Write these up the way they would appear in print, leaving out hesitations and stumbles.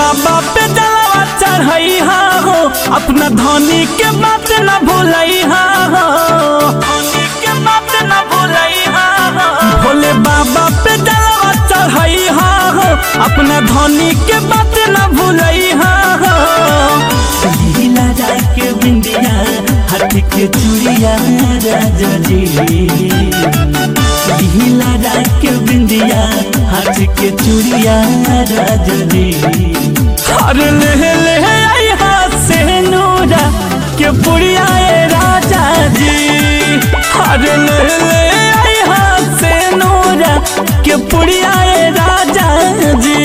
बाबा पे जलवा चढ़ई हो, अपना धनी के बात न भूलई हो, धनी के बात न भूलई हो। भोले बाबा पे जलवा चढ़ई हो, अपना धनी के बात न भूलई हो। लीला जाके बिंदिया हाथ के चूड़िया राजा जी, लीला जाके बिंदिया हाथ के चूड़िया राजा जी। हर ले आई हाथ से नूरा के पुड़िया राजा जी, हर ले आई हाथ से नूरा के पुड़िया राजा जी।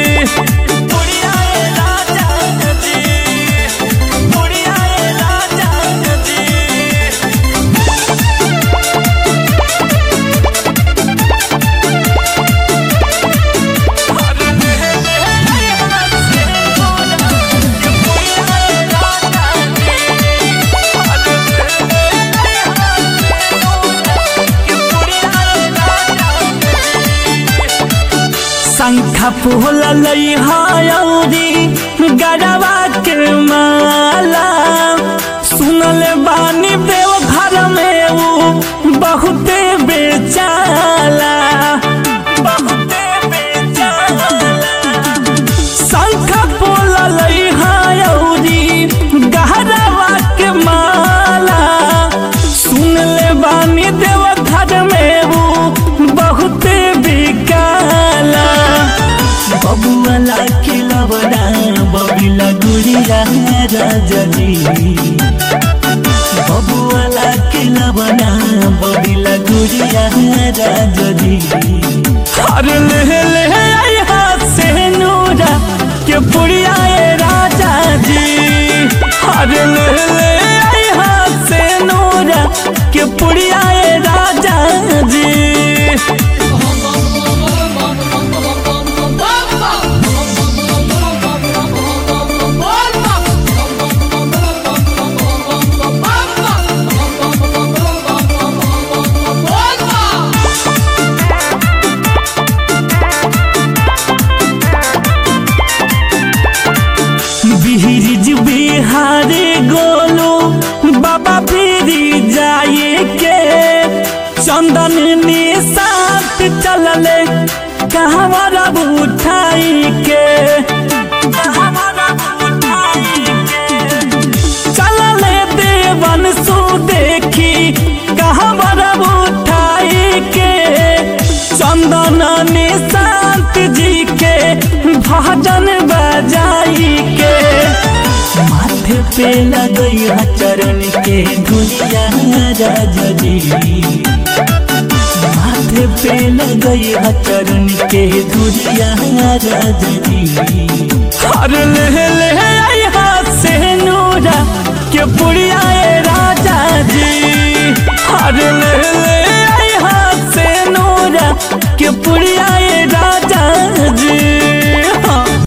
शंखा फूल लई हयौरी गरवा के माला, सुनल बानी देव घर में वो बहुते बेचाला, बहुते बेचाला। शंखा फूल लई हयौरी गरवा के माला, सुनल बानी देव घर में वो बहुते बिकाला। बबुआला खिलवना बबिला गुड़िया राजा जी, बबुआला खिलवना बबिला गुड़िया राजा जी। हर ले आई हाथ से नूरा के पुड़िया राजा जी, हर ले आई हाथ से नूरा के पुड़िया राजा जी। बिहारी गोलू बाबा फिरी जाए के, चंदन निशात चलले कहवरा उठाई के, चलले देवन सु देखी कहवरा उठाई के। चंदन निशात जी के भजन बजाई के, माथे पे लगई चरण के धुलिया राजा जी, माथे पे लगई चरण के धुलिया राजा जी। हर ले आई हाथ से नूरा के पुड़िया राजा जी, हर ले आई हाथ से नूरा के पुड़िया राजा जी।